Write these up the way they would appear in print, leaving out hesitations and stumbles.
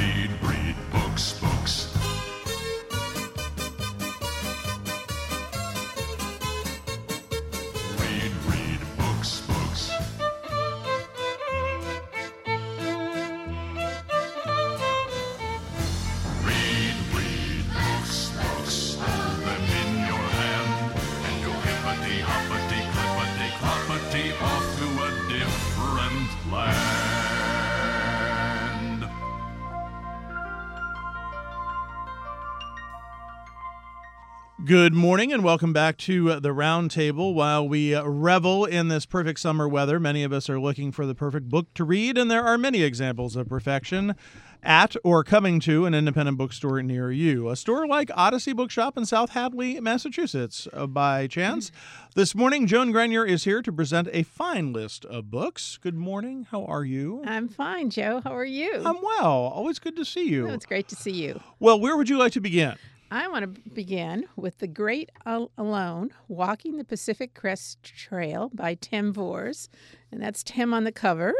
read books, books. Read books, books. Read books, books. Hold them in your hand, and go hippity hoppity clippity cloppity off to a different land. Good morning and welcome back to the Round Table. While we revel in this perfect summer weather, many of us are looking for the perfect book to read, and there are many examples of perfection at or coming to an independent bookstore near you. A store like Odyssey Bookshop in South Hadley, Massachusetts, by chance. This morning, Joan Grenier is here to present a fine list of books. Good morning. How are you? I'm fine, Joe. How are you? I'm well. Always good to see you. Oh, it's great to see you. Well, where would you like to begin? I want to begin with The Great Alone, Walking the Pacific Crest Trail by Tim Voers. And that's Tim on the cover.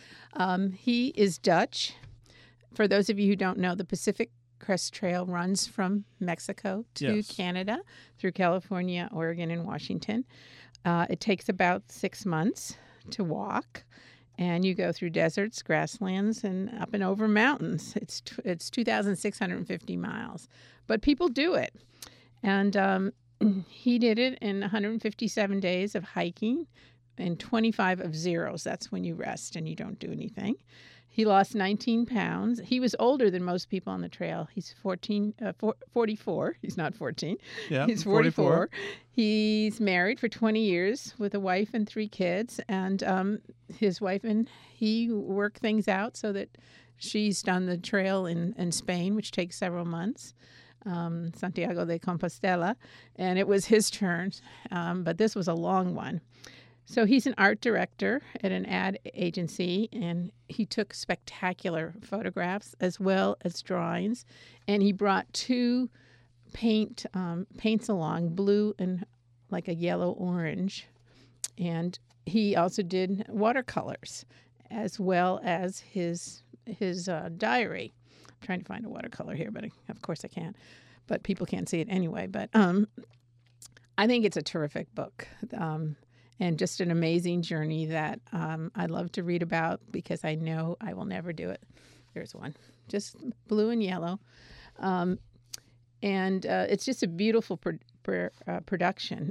He is Dutch. For those of you who don't know, the Pacific Crest Trail runs from Mexico to Canada through California, Oregon, and Washington. It takes about 6 months to walk. And you go through deserts, grasslands, and up and over mountains. It's 2,650 miles. But people do it. And he did it in 157 days of hiking and 25 of zeros. That's when you rest and you don't do anything. He lost 19 pounds. He was older than most people on the trail. He's 44. He's not 14. Yeah, he's 44. He's married for 20 years with a wife and 3 kids. And his wife and he work things out so that she's done the trail in Spain, which takes several months, Santiago de Compostela. And it was his turn, but this was a long one. So he's an art director at an ad agency, and he took spectacular photographs as well as drawings. And he brought 2 paints along, blue and like a yellow-orange. And he also did watercolors as well as his diary. I'm trying to find a watercolor here, but of course I can't. But people can't see it anyway. But I think it's a terrific book. And just an amazing journey that I love to read about because I know I will never do it. There's one, just blue and yellow. And it's just a beautiful production.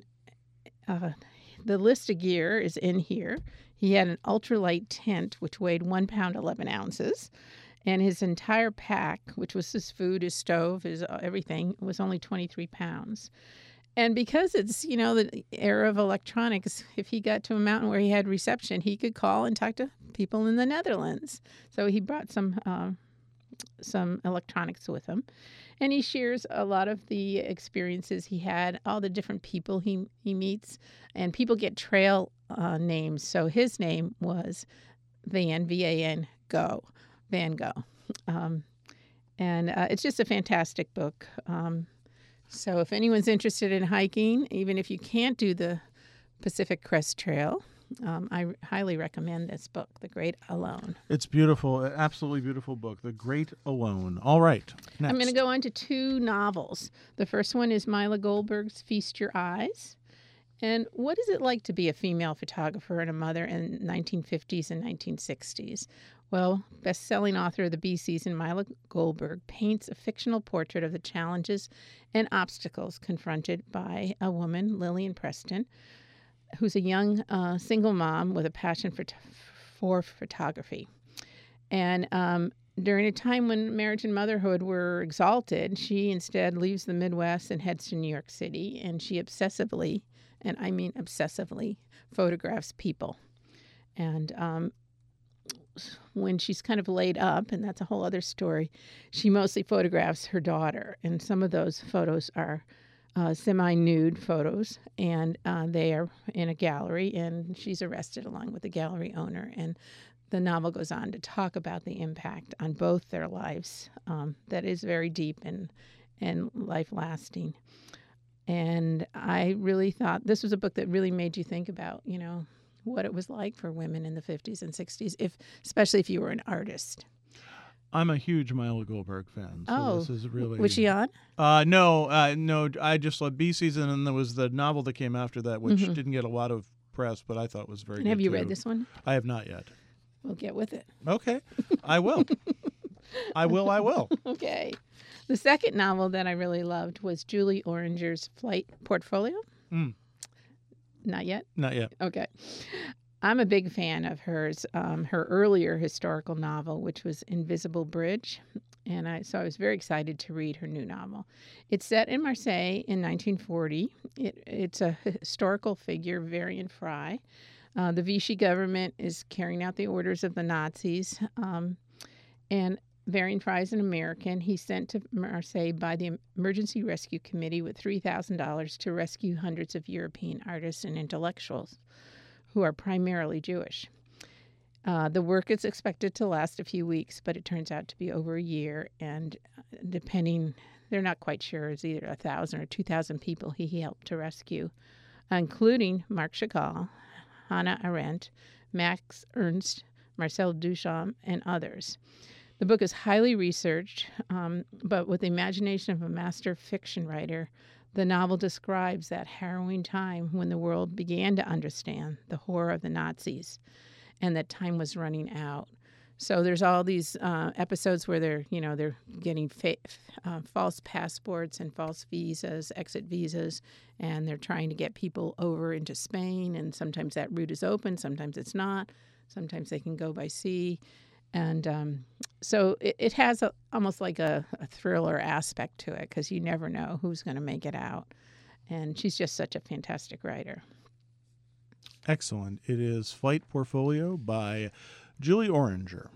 The list of gear is in here. He had an ultralight tent, which weighed 1 pound, 11 ounces. And his entire pack, which was his food, his stove, his everything, was only 23 pounds. And because it's, the era of electronics, if he got to a mountain where he had reception, he could call and talk to people in the Netherlands. So he brought some electronics with him. And he shares a lot of the experiences he had, all the different people he meets. And people get trail names. So his name was Van Gogh. And it's just a fantastic book. So if anyone's interested in hiking, even if you can't do the Pacific Crest Trail, I highly recommend this book, The Great Alone. It's beautiful, an absolutely beautiful book, The Great Alone. All right, next. I'm going to go on to 2 novels. The first one is Mila Goldberg's Feast Your Eyes. And what is it like to be a female photographer and a mother in 1950s and 1960s? Well, best-selling author of the Bee Season, Mila Goldberg, paints a fictional portrait of the challenges and obstacles confronted by a woman, Lillian Preston, who's a young single mom with a passion for photography. And during a time when marriage and motherhood were exalted, she instead leaves the Midwest and heads to New York City, and she obsessively, and I mean obsessively, photographs people. And when she's kind of laid up, and that's a whole other story, she mostly photographs her daughter. And some of those photos are semi-nude photos, and they are in a gallery, and she's arrested along with the gallery owner. And the novel goes on to talk about the impact on both their lives that is very deep and life-lasting. And I really thought this was a book that really made you think about, what it was like for women in the 50s and 60s, especially if you were an artist. I'm a huge Mila Goldberg fan. So Oh, this is really. was she on? No. I just saw B Season, and there was the novel that came after that, which didn't get a lot of press, but I thought was very And good. have you too. read this one? I have not yet. We'll get with it. Okay, I will. I will. Okay. The second novel that I really loved was Julie Oranger's Flight Portfolio. Not yet? Not yet. Okay. I'm a big fan of hers. Her earlier historical novel, which was Invisible Bridge. And so I was very excited to read her new novel. It's set in Marseille in 1940. It's a historical figure, Varian Fry. The Vichy government is carrying out the orders of the Nazis. And Varian Fry is an American. He's sent to Marseille by the Emergency Rescue Committee with $3,000 to rescue hundreds of European artists and intellectuals who are primarily Jewish. The work is expected to last a few weeks, but it turns out to be over a year. And they're not quite sure, it's either 1,000 or 2,000 people he helped to rescue, including Marc Chagall, Hannah Arendt, Max Ernst, Marcel Duchamp, and others. The book is highly researched, but with the imagination of a master fiction writer, the novel describes that harrowing time when the world began to understand the horror of the Nazis and that time was running out. So there's all these episodes where they're getting false passports and false visas, exit visas, and they're trying to get people over into Spain. And sometimes that route is open, sometimes it's not. Sometimes they can go by sea. And so it has almost like a thriller aspect to it because you never know who's going to make it out. And she's just such a fantastic writer. Excellent. It is Flight Portfolio by Julie Oranger.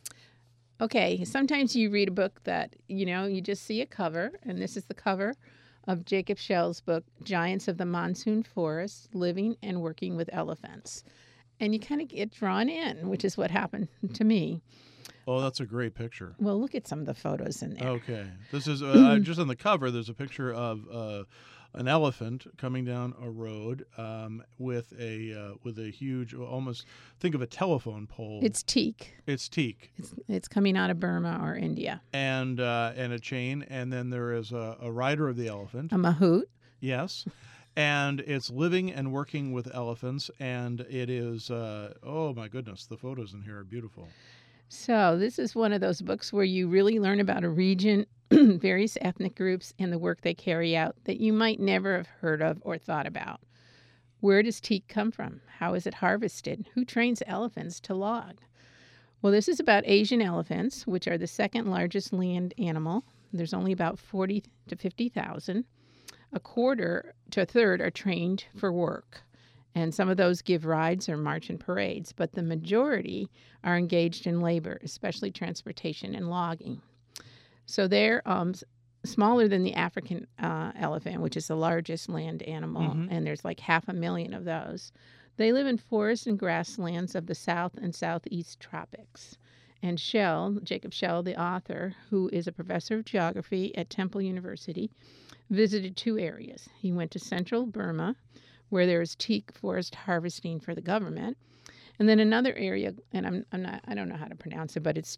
Okay, sometimes you read a book that, you just see a cover, and this is the cover of Jacob Schell's book, Giants of the Monsoon Forest, Living and Working with Elephants. And you kind of get drawn in, which is what happened to me. Oh, that's a great picture. Well, look at some of the photos in there. Okay. This is just on the cover, there's a picture of an elephant coming down a road with a huge, almost think of a telephone pole. It's teak. It's teak. It's coming out of Burma or India. And a chain, and then there is a rider of the elephant. A mahout. Yes. And it's living and working with elephants, and it is, oh my goodness, the photos in here are beautiful. So this is one of those books where you really learn about a region, various ethnic groups, and the work they carry out that you might never have heard of or thought about. Where does teak come from? How is it harvested? Who trains elephants to log? Well, this is about Asian elephants, which are the second largest land animal. There's only about 40 to 50,000. A quarter to a third are trained for work, and some of those give rides or march in parades, but the majority are engaged in labor, especially transportation and logging. So they're smaller than the African elephant, which is the largest land animal, and there's like 500,000 of those. They live in forests and grasslands of the south and southeast tropics. And Schell, Jacob Schell, the author, who is a professor of geography at Temple University, visited two areas. He went to central Burma, where there is teak forest harvesting for the government, and then another area, and I don't know how to pronounce it, but it's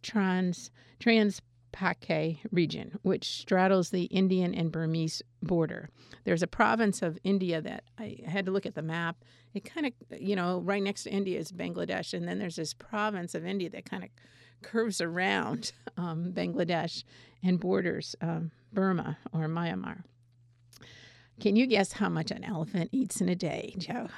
Trans-Pacific region, which straddles the Indian and Burmese border. There's a province of India that I had to look at the map. It kind of, right next to India is Bangladesh, and then there's this province of India that kind of curves around Bangladesh and borders Burma or Myanmar. Can you guess how much an elephant eats in a day, Joe?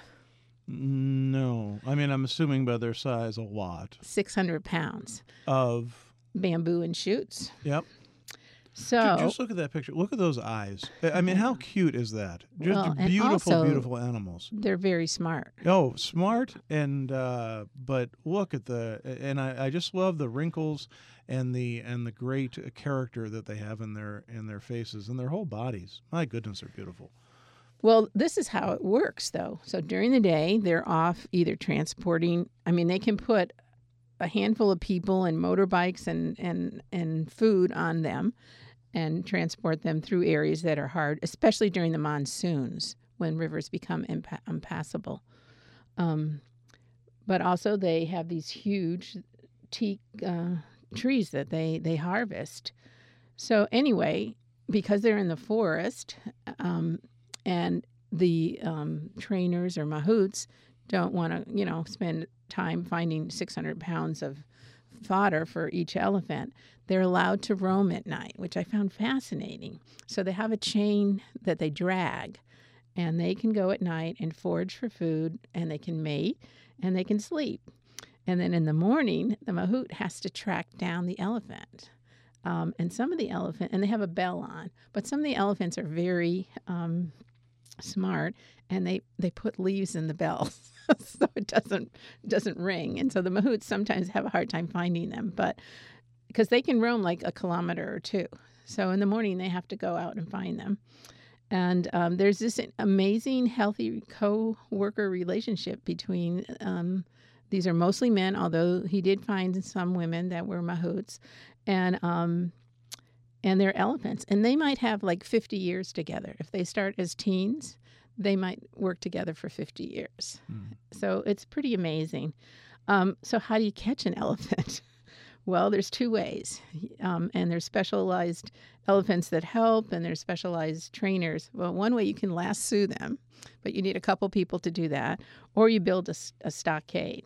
No. I mean, I'm assuming by their size, a lot. 600 pounds. Of? Bamboo and shoots. Yep. So just look at that picture. Look at those eyes. I mean, how cute is that? Just Well, and beautiful, also- beautiful animals. they're very smart. Oh, smart, and but look at and I just love the wrinkles and the great character that they have in their faces and their whole bodies. My goodness, they're beautiful. Well, this is how it works, though. So during the day, they're off either transporting. I mean, they can put a handful of people and motorbikes and food on them and transport them through areas that are hard, especially during the monsoons when rivers become impassable. But also they have these huge teak trees that they harvest. So anyway, because they're in the forest, and the trainers or mahouts don't want to, spend time finding 600 pounds of fodder for each elephant, they're allowed to roam at night, which I found fascinating. So they have a chain that they drag, and they can go at night and forage for food, and they can mate, and they can sleep. And then in the morning, the mahout has to track down the elephant. And some of the elephant, and they have a bell on, but some of the elephants are very smart, and they put leaves in the bell so it doesn't ring. And so the mahouts sometimes have a hard time finding them, but because they can roam like a kilometer or two. So in the morning, they have to go out and find them. And there's this amazing, healthy co-worker relationship between these are mostly men, although he did find some women that were mahouts, and their elephants. And they might have like 50 years together. If they start as teens, they might work together for 50 years. So it's pretty amazing. So how do you catch an elephant? Well, there's two ways. And there's specialized elephants that help, and there's specialized trainers. Well, one way you can lasso them, but you need a couple people to do that, or you build a stockade.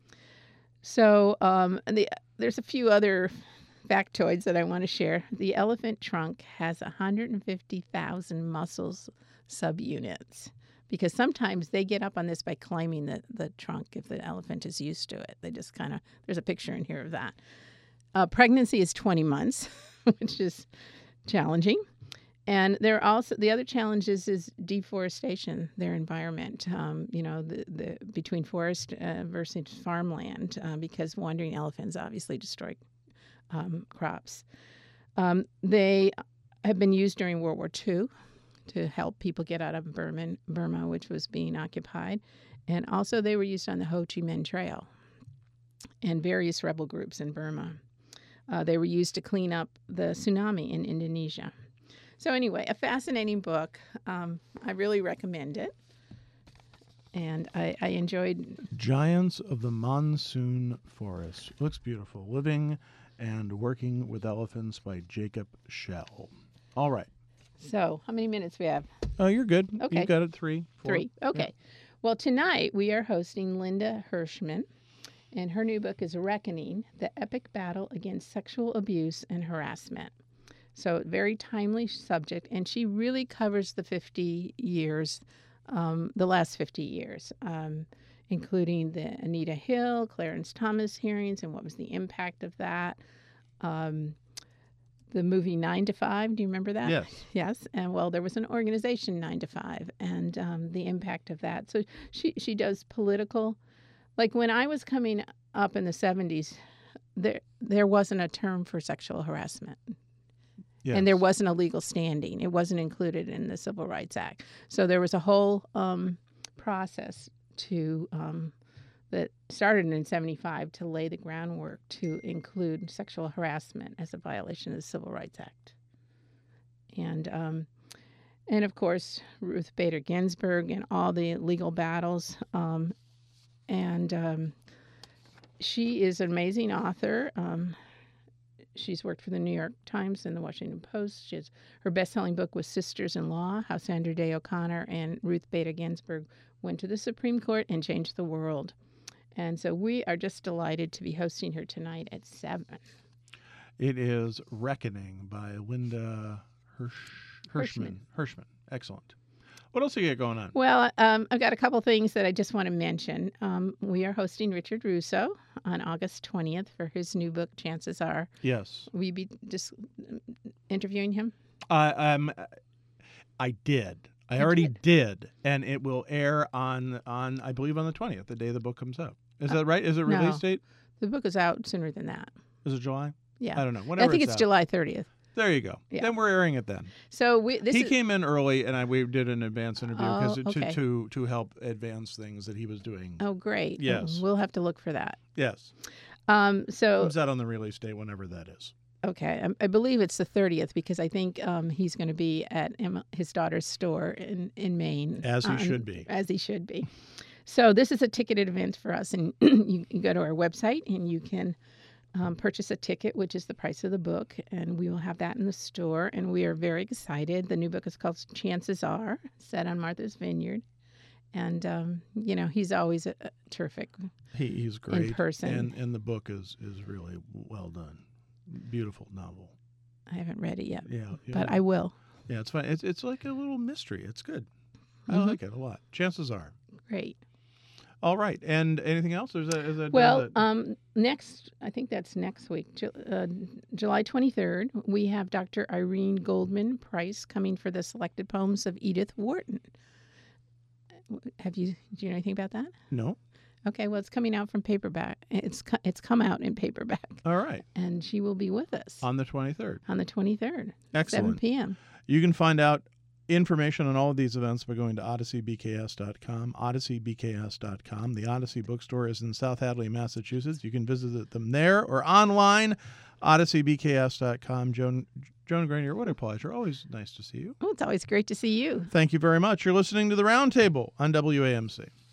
So there's a few other factoids that I want to share. The elephant trunk has 150,000 muscles subunits, because sometimes they get up on this by climbing the trunk if the elephant is used to it. They just there's a picture in here of that. Pregnancy is 20 months, which is challenging. And there are also the other challenges is deforestation, their environment, the between forest versus farmland, because wandering elephants obviously destroy crops. They have been used during World War II to help people get out of Burma, which was being occupied. And also they were used on the Ho Chi Minh Trail and various rebel groups in Burma. They were used to clean up the tsunami in Indonesia. So anyway, a fascinating book. I really recommend it. And I enjoyed... Giants of the Monsoon Forest. Looks beautiful. Living and Working with Elephants by Jacob Schell. All right. So how many minutes we have? Oh, you're good. Okay. You got it, 3, 4. 3. Okay. Yeah. Well, tonight we are hosting Linda Hirschman, and her new book is Reckoning, the Epic Battle Against Sexual Abuse and Harassment. So very timely subject, and she really covers the 50 years, the last 50 years, including the Anita Hill, Clarence Thomas hearings and what was the impact of that. The movie 9 to 5, do you remember that? Yes. Yes, and well, there was an organization 9 to 5, and the impact of that. So she does political, like when I was coming up in the 70s, there wasn't a term for sexual harassment. Yes. And there wasn't a legal standing. It wasn't included in the Civil Rights Act. So there was a whole process that started in 1975 to lay the groundwork to include sexual harassment as a violation of the Civil Rights Act. And of course, Ruth Bader Ginsburg and all the legal battles. She is an amazing author. She's worked for the New York Times and the Washington Post. Her best-selling book was Sisters-in-Law, How Sandra Day O'Connor and Ruth Bader Ginsburg went to the Supreme Court and changed the world. And so we are just delighted to be hosting her tonight at 7. It is Reckoning by Linda Hirschman. Excellent. What else do you got going on? Well, I've got a couple things that I just want to mention. We are hosting Richard Russo on August 20th for his new book, Chances Are. Yes. Will you be just interviewing him? I did. I already did, and it will air on I believe on the 20th, the day the book comes out. Is that right? Is it release date? The book is out sooner than that. Is it July? Yeah. I don't know. Whenever I think it's July 30th. There you go. Yeah. Then we're airing it then. So he came in early, and we did an advance interview to help advance things that he was doing. Oh, great. Yes. We'll have to look for that. Yes. So comes out on the release date, whenever that is. Okay. I believe it's the 30th because I think he's going to be at his daughter's store in Maine. As he should be. As he should be. So this is a ticketed event for us, and you can go to our website and you can purchase a ticket, which is the price of the book, and we will have that in the store. And we are very excited. The new book is called Chances Are, set on Martha's Vineyard. And, he's always terrific He's great. in person. And the book is really well done. Beautiful novel. I haven't read it yet, Yeah. but I will. Yeah, it's fun. It's like a little mystery. It's good. I Mhm. like it a lot. Chances Are. Great. All right. And anything else? Next, I think that's next week, July 23rd, we have Dr. Irene Goldman Price coming for the selected poems of Edith Wharton. Do you know anything about that? No. Okay, well, it's coming out from paperback. It's come out in paperback. All right. And she will be with us On the 23rd. on the 23rd, Excellent. 7 p.m. You can find out information on all of these events by going to odysseybks.com, odysseybks.com. The Odyssey Bookstore is in South Hadley, Massachusetts. You can visit them there or online, odysseybks.com. Joan Grenier, what a pleasure. Always nice to see you. Oh, it's always great to see you. Thank you very much. You're listening to The Roundtable on WAMC.